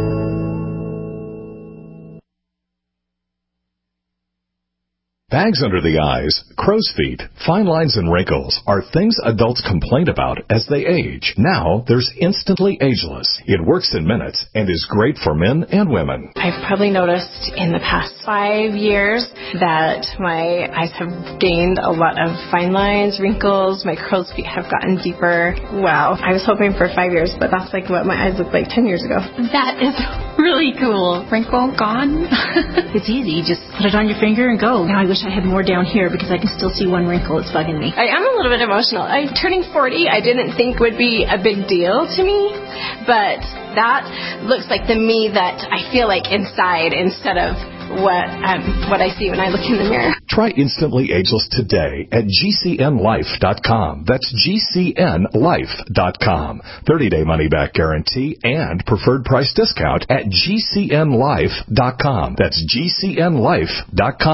Bags under the eyes, crow's feet, fine lines and wrinkles are things adults complain about as they age. Now, there's Instantly Ageless. It works in minutes and is great for men and women. I've probably noticed in the past five years that my eyes have gained a lot of fine lines, wrinkles, my crow's feet have gotten deeper. Wow. I was hoping for five years, but that's like what my eyes looked like ten years ago. That is really cool. Wrinkle gone. It's easy. You just put it on your finger and go. Now I wish I had more down here because I can still see one wrinkle. It's bugging me. I am a little bit emotional. I'm turning forty. I didn't think would be a big deal to me, but that looks like the me that I feel like inside instead of what um, what I see when I look in the mirror. Try Instantly Ageless today at G C N life dot com. That's G C N life dot com. thirty-day money-back guarantee and preferred price discount at G C N life dot com. That's G C N life dot com.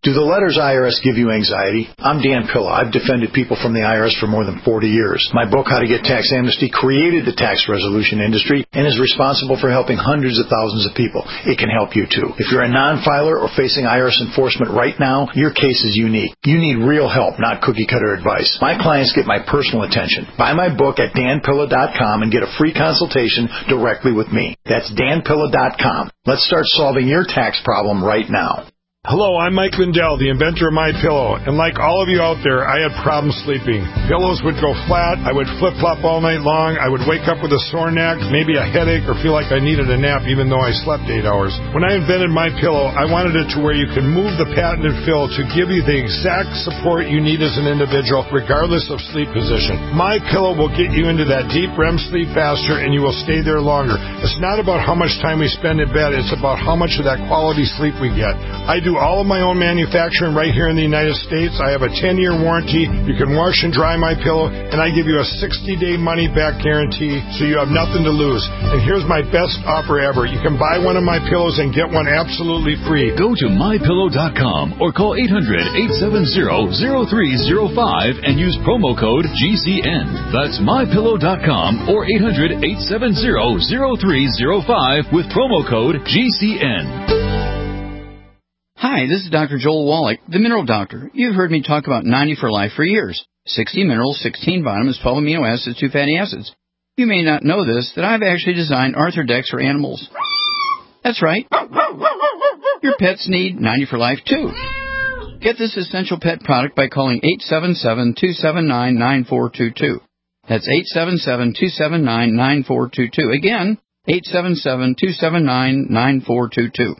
Do the letters I R S give you anxiety? I'm Dan Pilla. I've defended people from the I R S for more than forty years. My book, How to Get Tax Amnesty, created the tax resolution industry and is responsible for helping hundreds of thousands of people. It can help you, too. If you're a non-filer or facing I R S enforcement right now, your case is unique. You need real help, not cookie-cutter advice. My clients get my personal attention. Buy my book at dan pilla dot com and get a free consultation directly with me. That's dan pilla dot com. Let's start solving your tax problem right now. Hello, I'm Mike Lindell, the inventor of MyPillow, and like all of you out there, I had problems sleeping. Pillows would go flat, I would flip-flop all night long, I would wake up with a sore neck, maybe a headache, or feel like I needed a nap even though I slept eight hours. When I invented MyPillow, I wanted it to where you can move the patented fill to give you the exact support you need as an individual, regardless of sleep position. MyPillow will get you into that deep R E M sleep faster, and you will stay there longer. It's not about how much time we spend in bed, it's about how much of that quality sleep we get. I do all of my own manufacturing right here in the United States. I have a ten-year warranty. You can wash and dry my pillow, and I give you a sixty-day money-back guarantee, so you have nothing to lose. And here's my best offer ever. You can buy one of my pillows and get one absolutely free. Go to my pillow dot com or call eight hundred, eight seven zero, zero three zero five and use promo code G C N. That's my pillow dot com or eight hundred, eight seven zero, zero three zero five with promo code G C N. Hi, this is Doctor Joel Wallach, the Mineral Doctor. You've heard me talk about ninety for Life for years. sixty minerals, sixteen vitamins, twelve amino acids, two fatty acids. You may not know this, that I've actually designed Arthrodex for animals. That's right. Your pets need ninety for Life, too. Get this essential pet product by calling eight seven seven, two seven nine, nine four two two. That's eight seven seven, two seven nine, nine four two two. Again, eight seven seven, two seven nine, nine four two two.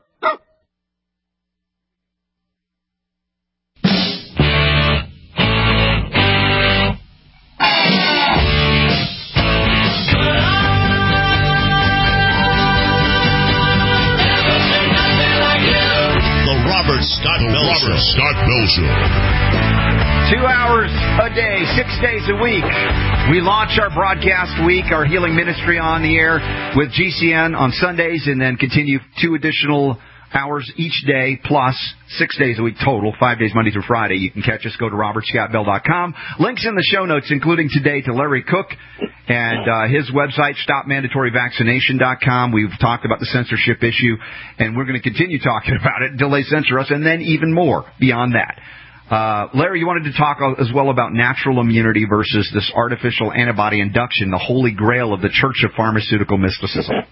Robert Scott Bell Show. Scott Bell Show. Two hours a day, six days a week. We launch our broadcast week, our healing ministry on the air with G C N on Sundays, and then continue two additional hours each day, plus six days a week total, five days Monday through Friday. You can catch us. Go to robert scott bell dot com. Links in the show notes, including today to Larry Cook and uh, his website, stop mandatory vaccination dot com. We've talked about the censorship issue, and we're going to continue talking about it until they censor us, and then even more beyond that. Uh, Larry, you wanted to talk as well about natural immunity versus this artificial antibody induction, the holy grail of the Church of Pharmaceutical Mysticism.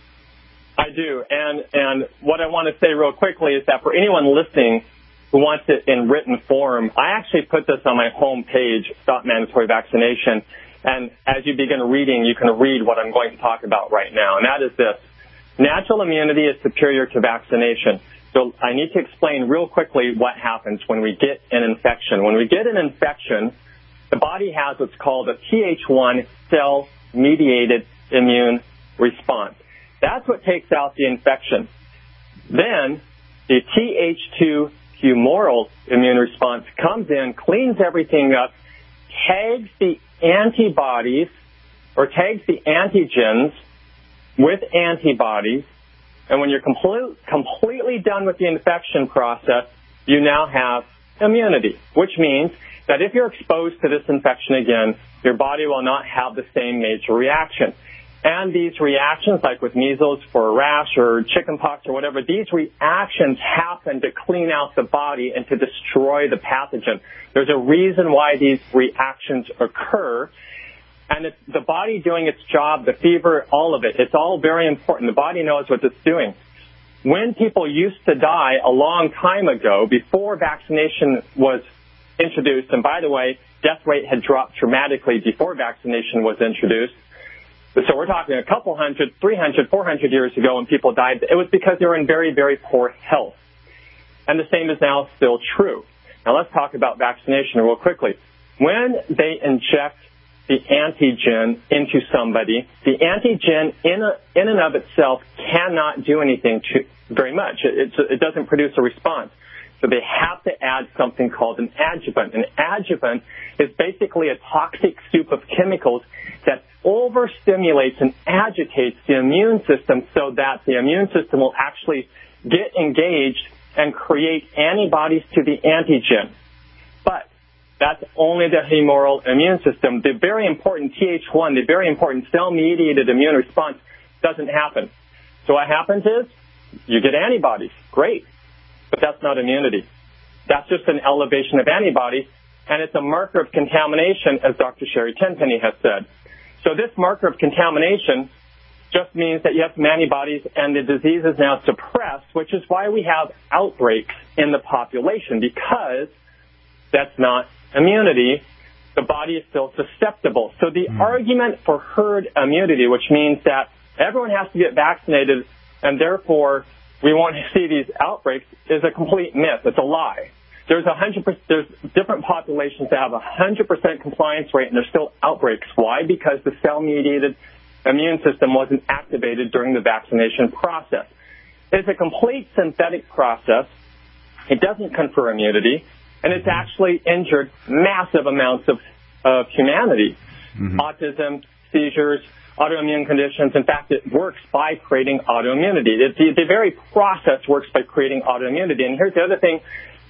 I do, and and what I want to say real quickly is that for anyone listening who wants it in written form, I actually put this on my home page, Stop Mandatory Vaccination, and as you begin reading, you can read what I'm going to talk about right now, and that is this. Natural immunity is superior to vaccination. So I need to explain real quickly what happens when we get an infection. When we get an infection, the body has what's called a T H one cell-mediated immune response. That's what takes out the infection. Then the T H two humoral immune response comes in, cleans everything up, tags the antibodies or tags the antigens with antibodies, and when you're complete, completely done with the infection process, you now have immunity, which means that if you're exposed to this infection again, your body will not have the same major reaction. And these reactions, like with measles for a rash or chickenpox or whatever, these reactions happen to clean out the body and to destroy the pathogen. There's a reason why these reactions occur, and it's the body doing its job, the fever, all of it. It's all very important. The body knows what it's doing. When people used to die a long time ago, before vaccination was introduced, and by the way, death rate had dropped dramatically before vaccination was introduced. So we're talking a couple hundred, three hundred, four hundred years ago when people died. It was because they were in very, very poor health. And the same is now still true. Now let's talk about vaccination real quickly. When they inject the antigen into somebody, the antigen in, a, in and of itself cannot do anything to, very much. It, it, it doesn't produce a response. So they have to add something called an adjuvant. An adjuvant is basically a toxic soup of chemicals that overstimulates and agitates the immune system so that the immune system will actually get engaged and create antibodies to the antigen. But that's only the humoral immune system. The very important T H one, the very important cell-mediated immune response doesn't happen. So what happens is you get antibodies. Great. But that's not immunity. That's just an elevation of antibodies, and it's a marker of contamination, as Doctor Sherry Tenpenny has said. So this marker of contamination just means that you have some antibodies and the disease is now suppressed, which is why we have outbreaks in the population, because that's not immunity. The body is still susceptible. So the mm. argument for herd immunity, which means that everyone has to get vaccinated and therefore we won't see these outbreaks, is a complete myth. It's a lie. There's a hundred percent, there's different populations that have a hundred percent compliance rate and there's still outbreaks. Why? Because the cell-mediated immune system wasn't activated during the vaccination process. It's a complete synthetic process. It doesn't confer immunity, and it's actually injured massive amounts of, of humanity. Mm-hmm. Autism, seizures, autoimmune conditions. In fact, it works by creating autoimmunity. It, the, the very process works by creating autoimmunity. And here's the other thing.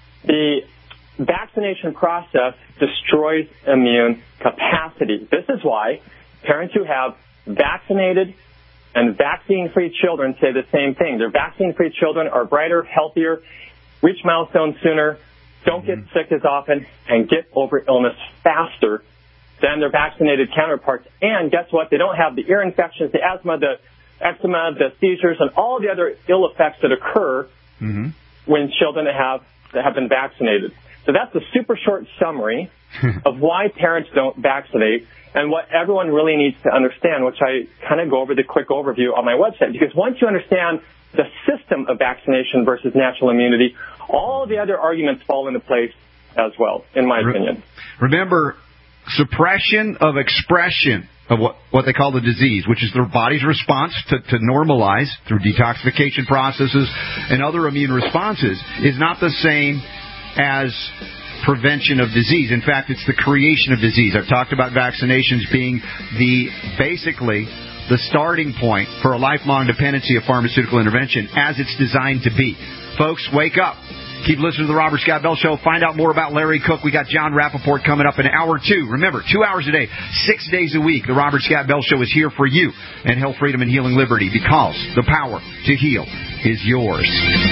The vaccination process destroys immune capacity. This is why parents who have vaccinated and vaccine-free children say the same thing. Their vaccine-free children are brighter, healthier, reach milestones sooner, don't get sick as often, and get over illness faster than their vaccinated counterparts. And guess what? They don't have the ear infections, the asthma, the eczema, the seizures, and all the other ill effects that occur mm-hmm. when children have that have been vaccinated. So that's a super short summary of why parents don't vaccinate and what everyone really needs to understand, which I kind of go over the quick overview on my website. Because once you understand the system of vaccination versus natural immunity, all the other arguments fall into place as well, in my opinion. Remember, suppression of expression of what, what they call the disease, which is their body's response to, to normalize through detoxification processes and other immune responses, is not the same as prevention of disease. In fact, it's the creation of disease. I've talked about vaccinations being the basically the starting point for a lifelong dependency of pharmaceutical intervention as it's designed to be. Folks, wake up. Keep listening to the Robert Scott Bell Show. Find out more about Larry Cook. We got John Rappaport coming up in hour two. Remember, two hours a day, six days a week. The Robert Scott Bell Show is here for you and Health, Freedom, and Healing Liberty, because the power to heal is yours.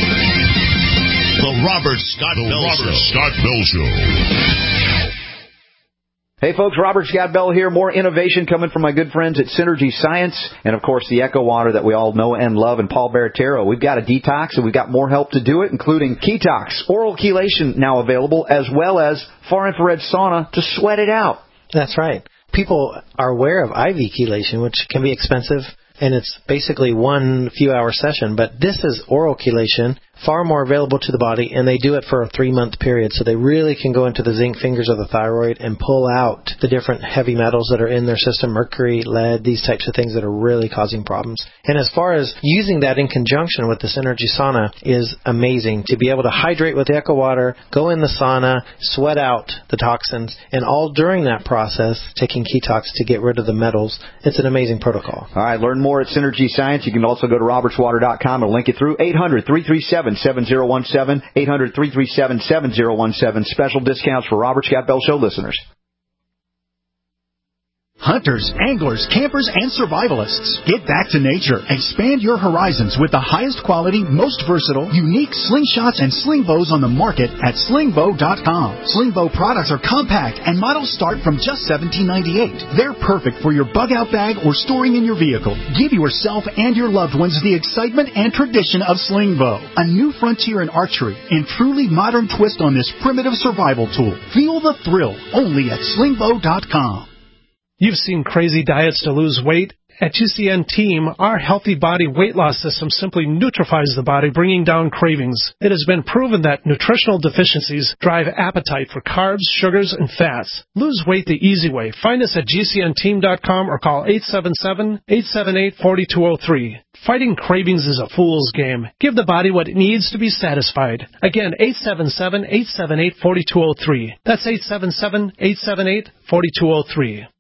The Robert Scott the Bell Robert Show. Scott Bell Show. Hey folks, Robert Scott Bell here. More innovation coming from my good friends at Synergy Science, and of course the Echo Water that we all know and love, and Paul Baratero. We've got a detox, and we've got more help to do it, including Ketox, oral chelation now available, as well as far infrared sauna to sweat it out. That's right. People are aware of I V chelation, which can be expensive, and it's basically one few hour session, but this is oral chelation, far more available to the body, and they do it for a three-month period. So they really can go into the zinc fingers of the thyroid and pull out the different heavy metals that are in their system, mercury, lead, these types of things that are really causing problems. And as far as using that in conjunction with the Synergy Sauna is amazing. To be able to hydrate with the Echo Water, go in the sauna, sweat out the toxins, and all during that process, taking Ketox to get rid of the metals. It's an amazing protocol. All right, learn more at Synergy Science. You can also go to roberts water dot com and link it through eight hundred, three three seven, seven zero one seven, eight hundred, three three seven, seven zero one seven. Special discounts for Robert Scott Bell Show listeners. Hunters, anglers, campers, and survivalists. Get back to nature. Expand your horizons with the highest quality, most versatile, unique slingshots and sling bows on the market at sling bow dot com. Sling bow products are compact and models start from just seventeen ninety-eight. They're perfect for your bug out bag or storing in your vehicle. Give yourself and your loved ones the excitement and tradition of sling bow. A new frontier in archery and truly modern twist on this primitive survival tool. Feel the thrill only at sling bow dot com. You've seen crazy diets to lose weight. At G C N Team, our healthy body weight loss system simply neutralizes the body, bringing down cravings. It has been proven that nutritional deficiencies drive appetite for carbs, sugars, and fats. Lose weight the easy way. Find us at G C N team dot com or call eight seven seven, eight seven eight, four two zero three. Fighting cravings is a fool's game. Give the body what it needs to be satisfied. Again, eight seven seven, eight seven eight, four two zero three. That's eight seven seven, eight seven eight, four two zero three.